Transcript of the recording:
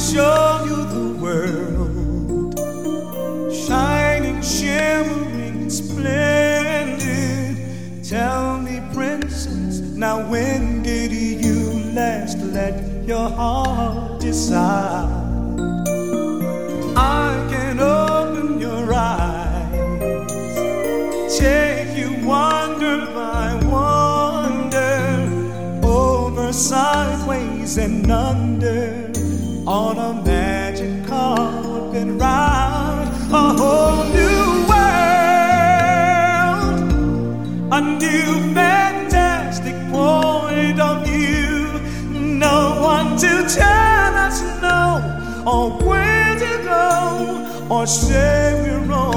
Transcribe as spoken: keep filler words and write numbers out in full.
show you the world, shining, shimmering, splendid. Tell me, princess, now when did you last let your heart decide? I can open your eyes, take you wonder by wonder, over, sideways, and under, on a magic carpet ride, a whole new world, a new fantastic point of view. No one to tell us no, or where to go, or say we're wrong.